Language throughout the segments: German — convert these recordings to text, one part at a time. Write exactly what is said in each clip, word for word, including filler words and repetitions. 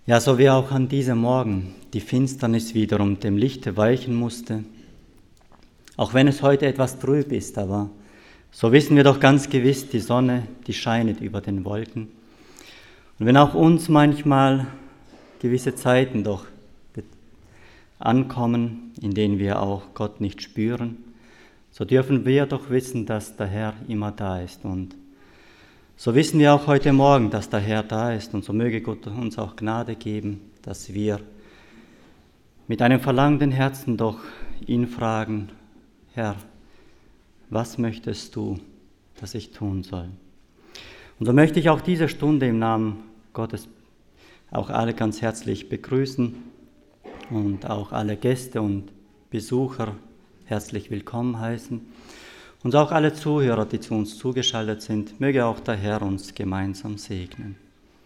Ja, so wie auch an diesem Morgen die Finsternis wiederum dem Lichte weichen musste, auch wenn es heute etwas trüb ist, aber so wissen wir doch ganz gewiss, die Sonne, die scheinet über den Wolken. Und wenn auch uns manchmal gewisse Zeiten doch ankommen, in denen wir auch Gott nicht spüren, so dürfen wir doch wissen, dass der Herr immer da ist. Und so wissen wir auch heute Morgen, dass der Herr da ist. Und so möge Gott uns auch Gnade geben, dass wir mit einem verlangenden Herzen doch ihn fragen: Herr, was möchtest du, dass ich tun soll? Und so möchte ich auch diese Stunde im Namen Gottes auch alle ganz herzlich begrüßen und auch alle Gäste und Besucher herzlich willkommen heißen. Und auch alle Zuhörer, die zu uns zugeschaltet sind, möge auch der Herr uns gemeinsam segnen.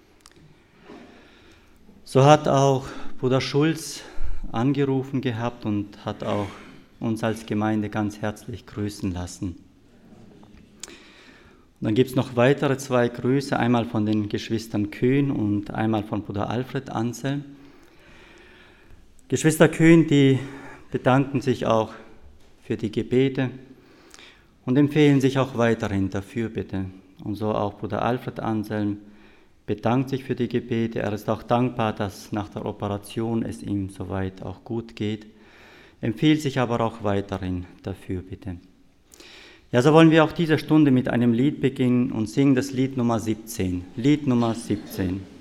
So hat auch Bruder Schulz angerufen gehabt und hat auch uns als Gemeinde ganz herzlich grüßen lassen. Und dann gibt es noch weitere zwei Grüße, einmal von den Geschwistern Kühn und einmal von Bruder Alfred Anselm. Geschwister Kühn, die bedanken sich auch für die Gebete und empfehlen sich auch weiterhin dafür, bitte. Und so auch Bruder Alfred Anselm bedankt sich für die Gebete. Er ist auch dankbar, dass nach der Operation es ihm soweit auch gut geht. Empfiehlt sich aber auch weiterhin dafür, bitte. Ja, so wollen wir auch diese Stunde mit einem Lied beginnen und singen das Lied Nummer siebzehn. Lied Nummer siebzehn.